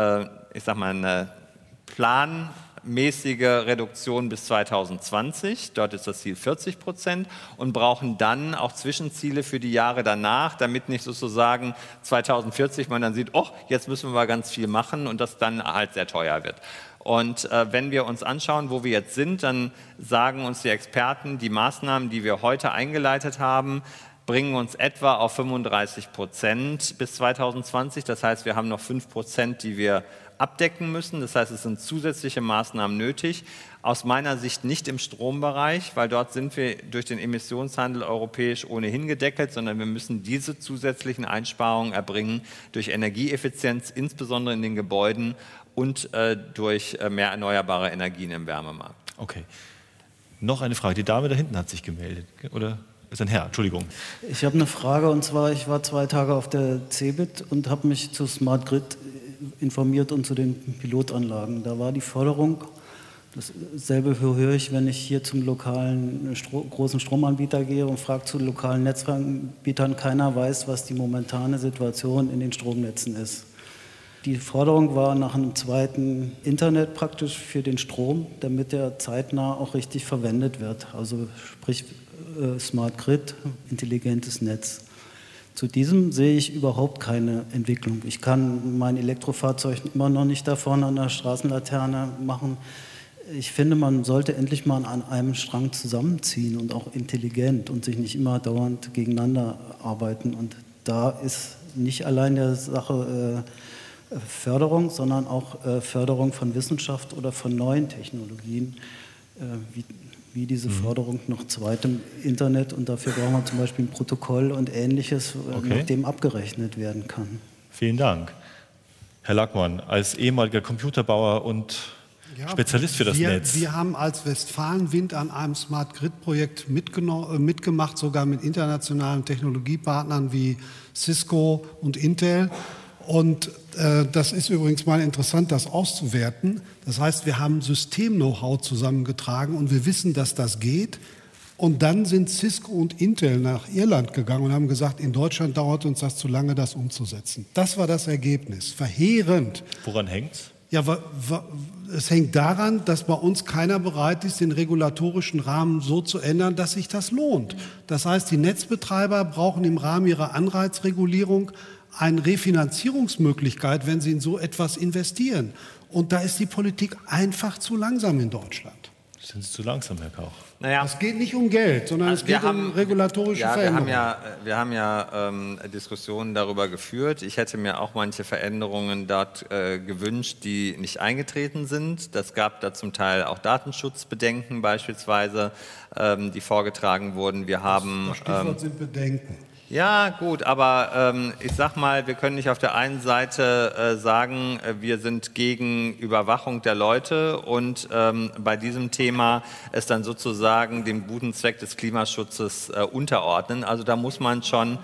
[SPEAKER 3] eine planmäßige Reduktion bis 2020, dort ist das Ziel 40%, und brauchen dann auch Zwischenziele für die Jahre danach, damit nicht sozusagen 2040 man dann sieht, oh, jetzt müssen wir ganz viel machen und das dann halt sehr teuer wird. Und wenn wir uns anschauen, wo wir jetzt sind, dann sagen uns die Experten, die Maßnahmen, die wir heute eingeleitet haben, bringen uns etwa auf 35% bis 2020. Das heißt, wir haben noch 5%, die wir abdecken müssen. Das heißt, es sind zusätzliche Maßnahmen nötig. Aus meiner Sicht nicht im Strombereich, weil dort sind wir durch den Emissionshandel europäisch ohnehin gedeckelt, sondern wir müssen diese zusätzlichen Einsparungen erbringen durch Energieeffizienz, insbesondere in den Gebäuden und durch mehr erneuerbare Energien im Wärmemarkt.
[SPEAKER 2] Okay. Noch eine Frage. Die Dame da hinten hat sich gemeldet, oder? Ist ein Herr, Entschuldigung.
[SPEAKER 8] Ich habe eine Frage, und zwar, ich war 2 Tage auf der CeBIT und habe mich zu Smart Grid informiert und zu den Pilotanlagen. Da war die Forderung, dasselbe höre ich, wenn ich hier zum lokalen großen Stromanbieter gehe und frage zu lokalen Netzanbietern, keiner weiß, was die momentane Situation in den Stromnetzen ist. Die Forderung war nach einem zweiten Internet praktisch für den Strom, damit der zeitnah auch richtig verwendet wird. Also sprich Smart Grid, intelligentes Netz. Zu diesem sehe ich überhaupt keine Entwicklung. Ich kann mein Elektrofahrzeug immer noch nicht da vorne an der Straßenlaterne machen. Ich finde, man sollte endlich mal an einem Strang zusammenziehen und auch intelligent und sich nicht immer dauernd gegeneinander arbeiten. Und da ist nicht allein der Sache Förderung, sondern auch Förderung von Wissenschaft oder von neuen Technologien, wie diese Forderung nach zweitem Internet, und dafür brauchen wir zum Beispiel ein Protokoll und Ähnliches, nach dem abgerechnet werden kann.
[SPEAKER 2] Vielen Dank. Herr Lackmann, als ehemaliger Computerbauer und Spezialist für das Netz.
[SPEAKER 4] Wir haben als Westfalen-Wind an einem Smart Grid-Projekt mitgemacht, sogar mit internationalen Technologiepartnern wie Cisco und Intel. Und das ist übrigens mal interessant, das auszuwerten. Das heißt, wir haben System-Know-how zusammengetragen und wir wissen, dass das geht. Und dann sind Cisco und Intel nach Irland gegangen und haben gesagt, in Deutschland dauert uns das zu lange, das umzusetzen. Das war das Ergebnis. Verheerend.
[SPEAKER 2] Woran hängt's?
[SPEAKER 4] Ja, es hängt daran, dass bei uns keiner bereit ist, den regulatorischen Rahmen so zu ändern, dass sich das lohnt. Das heißt, die Netzbetreiber brauchen im Rahmen ihrer Anreizregulierung eine Refinanzierungsmöglichkeit, wenn sie in so etwas investieren. Und da ist die Politik einfach zu langsam in Deutschland.
[SPEAKER 2] Sind Sie zu langsam, Herr Kauch?
[SPEAKER 3] Naja,
[SPEAKER 4] Es geht nicht um Geld, sondern es geht um regulatorische Veränderungen.
[SPEAKER 3] Wir haben ja Diskussionen darüber geführt. Ich hätte mir auch manche Veränderungen dort gewünscht, die nicht eingetreten sind. Das gab da zum Teil auch Datenschutzbedenken beispielsweise, die vorgetragen wurden. Wir haben
[SPEAKER 4] Das Stichwort sind Bedenken.
[SPEAKER 3] Ja, gut, aber ich sag mal, wir können nicht auf der einen Seite sagen, wir sind gegen Überwachung der Leute und bei diesem Thema es dann sozusagen dem guten Zweck des Klimaschutzes unterordnen. Also da muss man schon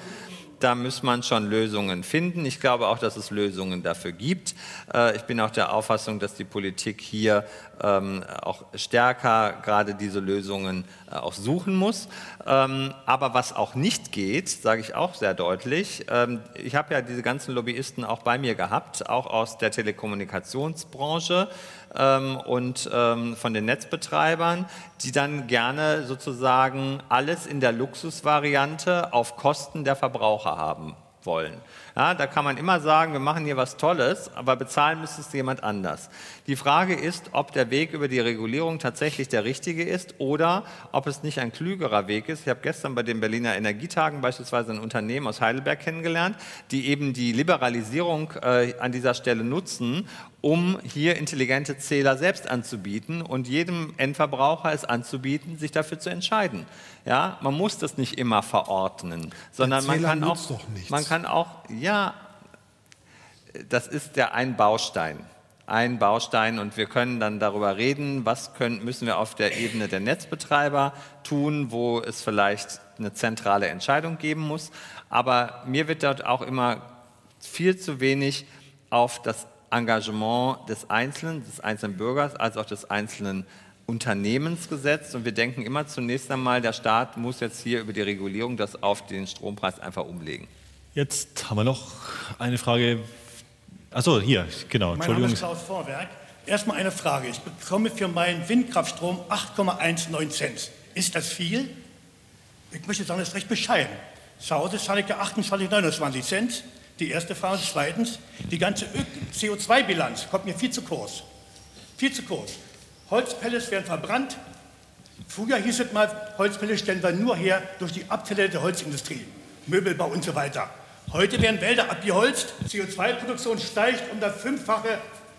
[SPEAKER 3] Lösungen finden. Ich glaube auch, dass es Lösungen dafür gibt. Ich bin auch der Auffassung, dass die Politik hier auch stärker gerade diese Lösungen auch suchen muss. Aber was auch nicht geht, sage ich auch sehr deutlich, ich habe ja diese ganzen Lobbyisten auch bei mir gehabt, auch aus der Telekommunikationsbranche und von den Netzbetreibern, die dann gerne sozusagen alles in der Luxusvariante auf Kosten der Verbraucher haben wollen. Ja, da kann man immer sagen, wir machen hier was Tolles, aber bezahlen müsste es jemand anders. Die Frage ist, ob der Weg über die Regulierung tatsächlich der richtige ist oder ob es nicht ein klügerer Weg ist. Ich habe gestern bei den Berliner Energietagen beispielsweise ein Unternehmen aus Heidelberg kennengelernt, die eben die Liberalisierung an dieser Stelle nutzen, um hier intelligente Zähler selbst anzubieten und jedem Endverbraucher es anzubieten, sich dafür zu entscheiden. Ja, man muss das nicht immer verordnen, sondern man kann auch, ja, das ist ja ein Baustein und wir können dann darüber reden, müssen wir auf der Ebene der Netzbetreiber tun, wo es vielleicht eine zentrale Entscheidung geben muss. Aber mir wird dort auch immer viel zu wenig auf das Engagement des einzelnen Bürgers als auch des einzelnen Unternehmens gesetzt. Und wir denken immer zunächst einmal, der Staat muss jetzt hier über die Regulierung das auf den Strompreis einfach umlegen.
[SPEAKER 2] Jetzt haben wir noch eine Frage. Achso, hier, genau.
[SPEAKER 9] Mein Name ist Klaus Vorwerk. Erstmal eine Frage. Ich bekomme für meinen Windkraftstrom 8,19 Cent. Ist das viel? Ich möchte sagen, das ist recht bescheiden. Zu Hause zahle ich ja 28,29 Cent. Die erste Frage. Zweitens, die ganze CO2-Bilanz kommt mir viel zu kurz. Viel zu kurz. Holzpellets werden verbrannt. Früher hieß es mal, Holzpellets stellen wir nur her durch die Abfälle der Holzindustrie, Möbelbau und so weiter. Heute werden Wälder abgeholzt, CO2-Produktion steigt um das 5-fache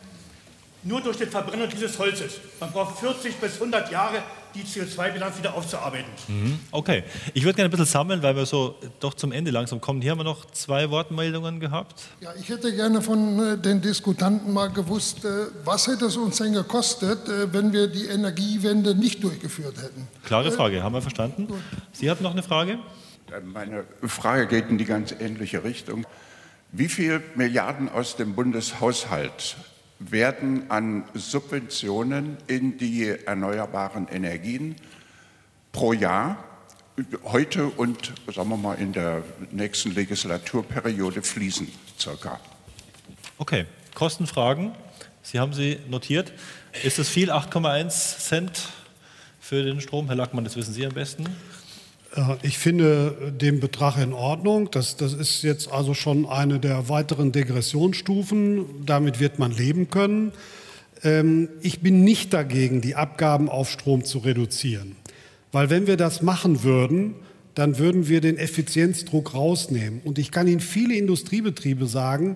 [SPEAKER 9] nur durch den Verbrennung dieses Holzes. Man braucht 40 bis 100 Jahre, die CO2-Bilanz wieder aufzuarbeiten.
[SPEAKER 2] Okay, ich würde gerne ein bisschen sammeln, weil wir so doch zum Ende langsam kommen. Hier haben wir noch 2 Wortmeldungen gehabt.
[SPEAKER 10] Ja, ich hätte gerne von den Diskutanten mal gewusst, was hätte es uns denn gekostet, wenn wir die Energiewende nicht durchgeführt hätten?
[SPEAKER 2] Klare Frage, haben wir verstanden? Sie hatten noch eine Frage?
[SPEAKER 11] Meine Frage geht in die ganz ähnliche Richtung. Wie viel Milliarden aus dem Bundeshaushalt werden an Subventionen in die erneuerbaren Energien pro Jahr heute und, sagen wir mal, in der nächsten Legislaturperiode fließen, circa?
[SPEAKER 2] Okay, Kostenfragen. Sie haben sie notiert. Ist es viel, 8,1 Cent für den Strom? Herr Lackmann, das wissen Sie am besten.
[SPEAKER 4] Ich finde den Betrag in Ordnung. Das ist jetzt also schon eine der weiteren Degressionsstufen. Damit wird man leben können. Ich bin nicht dagegen, die Abgaben auf Strom zu reduzieren. Weil wenn wir das machen würden, dann würden wir den Effizienzdruck rausnehmen. Und ich kann Ihnen viele Industriebetriebe sagen,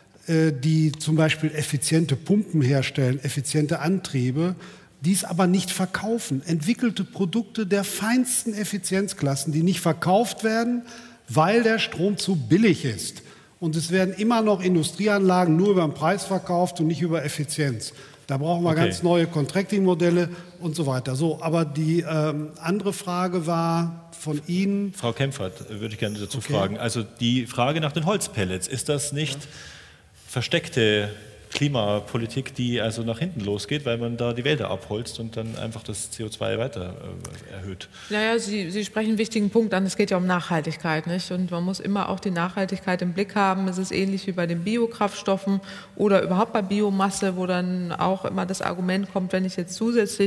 [SPEAKER 4] die zum Beispiel effiziente Pumpen herstellen, effiziente Antriebe, dies aber nicht verkaufen. Entwickelte Produkte der feinsten Effizienzklassen, die nicht verkauft werden, weil der Strom zu billig ist. Und es werden immer noch Industrieanlagen nur über den Preis verkauft und nicht über Effizienz. Da brauchen wir ganz neue Contracting-Modelle und so weiter. So, aber die andere Frage war von Ihnen.
[SPEAKER 2] Frau Kempfert, würde ich gerne dazu fragen. Also die Frage nach den Holzpellets, ist das nicht versteckte Klimapolitik, die also nach hinten losgeht, weil man da die Wälder abholzt und dann einfach das CO2 weiter erhöht?
[SPEAKER 5] Naja, Sie sprechen einen wichtigen Punkt an. Es geht ja um Nachhaltigkeit, nicht? Und man muss immer auch die Nachhaltigkeit im Blick haben. Es ist ähnlich wie bei den Biokraftstoffen oder überhaupt bei Biomasse, wo dann auch immer das Argument kommt, wenn ich jetzt zusätzlich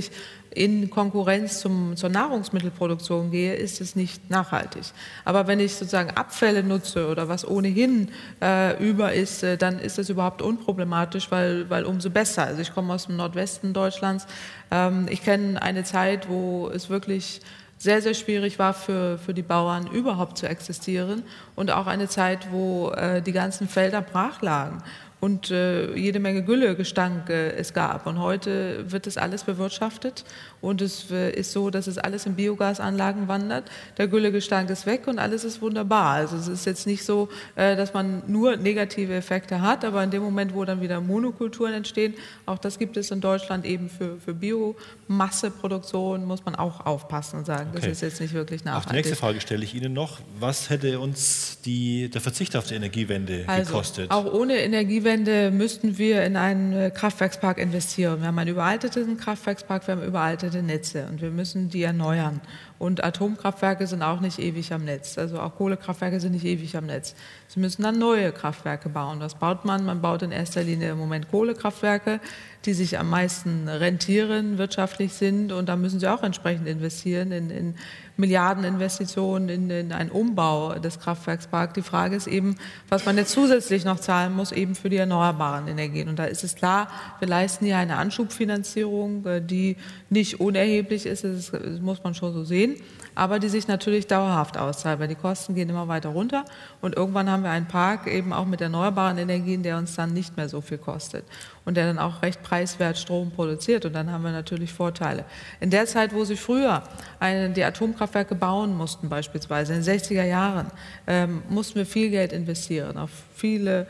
[SPEAKER 5] in Konkurrenz zur Nahrungsmittelproduktion gehe, ist es nicht nachhaltig. Aber wenn ich sozusagen Abfälle nutze oder was ohnehin über ist, dann ist das überhaupt unproblematisch, weil umso besser. Also ich komme aus dem Nordwesten Deutschlands. Ich kenne eine Zeit, wo es wirklich sehr, sehr schwierig war für die Bauern überhaupt zu existieren und auch eine Zeit, wo die ganzen Felder brach lagen und jede Menge Güllegestank es gab. Und heute wird das alles bewirtschaftet und es ist so, dass es alles in Biogasanlagen wandert. Der Güllegestank ist weg und alles ist wunderbar. Also es ist jetzt nicht so, dass man nur negative Effekte hat, aber in dem Moment, wo dann wieder Monokulturen entstehen, auch das gibt es in Deutschland eben für Biomasseproduktion, muss man auch aufpassen und sagen, das ist jetzt nicht wirklich nachhaltig.
[SPEAKER 2] Auch die nächste Frage stelle ich Ihnen noch. Was hätte uns der Verzicht auf die Energiewende gekostet?
[SPEAKER 5] Auch ohne Energiewende müssten wir in einen Kraftwerkspark investieren. Wir haben einen überalteten Kraftwerkspark, wir haben überaltete Netze und wir müssen die erneuern. Und Atomkraftwerke sind auch nicht ewig am Netz. Also auch Kohlekraftwerke sind nicht ewig am Netz. Sie müssen dann neue Kraftwerke bauen. Was baut man? Man baut in erster Linie im Moment Kohlekraftwerke, die sich am meisten rentieren, wirtschaftlich sind. Und da müssen Sie auch entsprechend investieren in Milliardeninvestitionen, in einen Umbau des Kraftwerksparks. Die Frage ist eben, was man jetzt zusätzlich noch zahlen muss, eben für die erneuerbaren Energien. Und da ist es klar, wir leisten hier eine Anschubfinanzierung, die nicht unerheblich ist, das muss man schon so sehen, aber die sich natürlich dauerhaft auszahlt, weil die Kosten gehen immer weiter runter und irgendwann haben wir einen Park eben auch mit erneuerbaren Energien, der uns dann nicht mehr so viel kostet und der dann auch recht preiswert Strom produziert und dann haben wir natürlich Vorteile. In der Zeit, wo sie früher die Atomkraftwerke bauen mussten, beispielsweise in den 60er Jahren, mussten wir viel Geld investieren, auf viele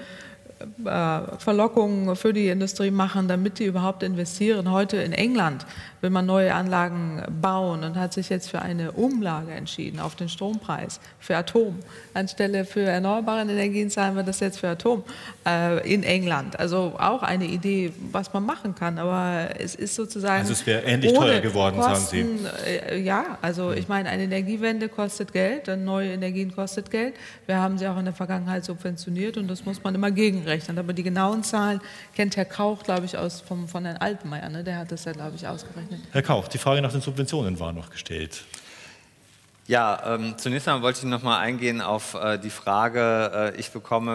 [SPEAKER 5] Verlockungen für die Industrie machen, damit die überhaupt investieren. Heute in England will man neue Anlagen bauen und hat sich jetzt für eine Umlage entschieden auf den Strompreis für Atom. Anstelle für erneuerbare Energien zahlen wir das jetzt für Atom in England. Also auch eine Idee, was man machen kann, aber es ist sozusagen...
[SPEAKER 2] Also es wäre ähnlich teuer geworden,
[SPEAKER 5] Kosten,
[SPEAKER 2] sagen Sie.
[SPEAKER 5] Ja, also ich meine, eine Energiewende kostet Geld, neue Energien kostet Geld. Wir haben sie auch in der Vergangenheit subventioniert und das muss man immer gegenrechnen. Aber die genauen Zahlen kennt Herr Kauch, glaube ich, von Herrn Altmaier. Ne? Der hat das ja, glaube ich, ausgerechnet.
[SPEAKER 2] Herr Kauch, die Frage nach den Subventionen war noch gestellt.
[SPEAKER 3] Ja, zunächst einmal wollte ich noch mal eingehen auf die Frage, ich bekomme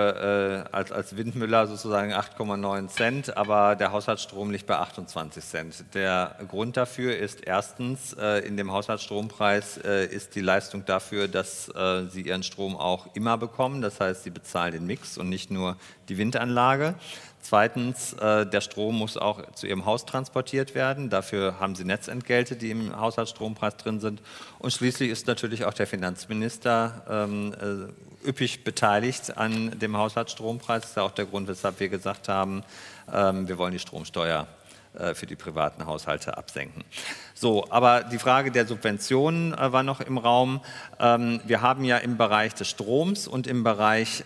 [SPEAKER 3] als Windmüller sozusagen 8,9 Cent, aber der Haushaltsstrom liegt bei 28 Cent. Der Grund dafür ist erstens, in dem Haushaltsstrompreis ist die Leistung dafür, dass Sie Ihren Strom auch immer bekommen, das heißt, Sie bezahlen den Mix und nicht nur die Windanlage. Zweitens, der Strom muss auch zu Ihrem Haus transportiert werden. Dafür haben Sie Netzentgelte, die im Haushaltsstrompreis drin sind. Und schließlich ist natürlich auch der Finanzminister üppig beteiligt an dem Haushaltsstrompreis. Das ist ja auch der Grund, weshalb wir gesagt haben, wir wollen die Stromsteuer für die privaten Haushalte absenken. So, aber die Frage der Subventionen war noch im Raum. Wir haben ja im Bereich des Stroms und im Bereich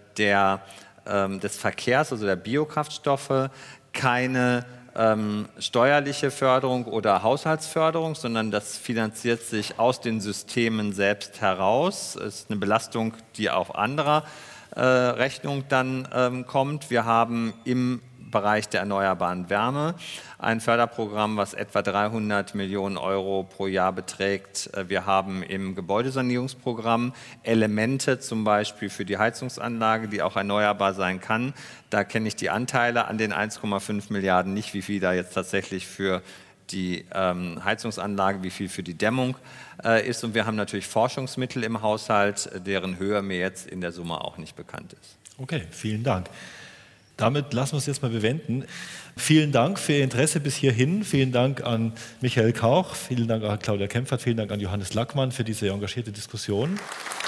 [SPEAKER 3] des Verkehrs, also der Biokraftstoffe, keine steuerliche Förderung oder Haushaltsförderung, sondern das finanziert sich aus den Systemen selbst heraus. Das ist eine Belastung, die auf anderer Rechnung dann kommt. Wir haben im Bereich der erneuerbaren Wärme ein Förderprogramm, was etwa 300 Millionen Euro pro Jahr beträgt. Wir haben im Gebäudesanierungsprogramm Elemente, zum Beispiel für die Heizungsanlage, die auch erneuerbar sein kann. Da kenne ich die Anteile an den 1,5 Milliarden nicht, wie viel da jetzt tatsächlich für die Heizungsanlage, wie viel für die Dämmung ist. Und wir haben natürlich Forschungsmittel im Haushalt, deren Höhe mir jetzt in der Summe auch nicht bekannt ist.
[SPEAKER 2] Okay, vielen Dank. Damit lassen wir es jetzt mal bewenden. Vielen Dank für Ihr Interesse bis hierhin. Vielen Dank an Michael Kauch, vielen Dank an Claudia Kempfert, vielen Dank an Johannes Lackmann für diese engagierte Diskussion.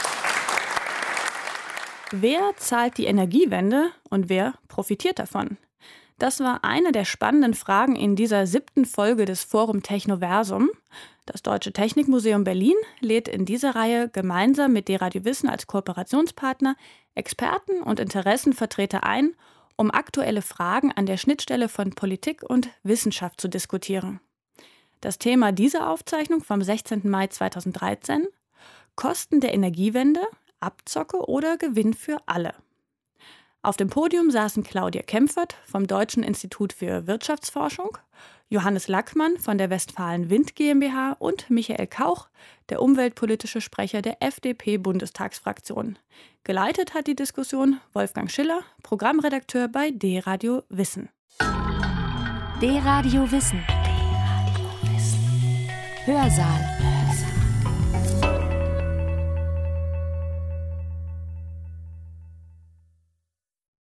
[SPEAKER 1] Wer zahlt die Energiewende und wer profitiert davon? Das war eine der spannenden Fragen in dieser 7. Folge des Forum Technoversum. Das Deutsche Technikmuseum Berlin lädt in dieser Reihe gemeinsam mit D-Radio Wissen als Kooperationspartner Experten und Interessenvertreter ein, um aktuelle Fragen an der Schnittstelle von Politik und Wissenschaft zu diskutieren. Das Thema dieser Aufzeichnung vom 16. Mai 2013: Kosten der Energiewende, Abzocke oder Gewinn für alle. Auf dem Podium saßen Claudia Kempfert vom Deutschen Institut für Wirtschaftsforschung, Johannes Lackmann von der Westfalen Wind GmbH und Michael Kauch, der umweltpolitische Sprecher der FDP-Bundestagsfraktion. Geleitet hat die Diskussion Wolfgang Schiller, Programmredakteur bei D-Radio Wissen.
[SPEAKER 12] D-Radio Wissen. Hörsaal.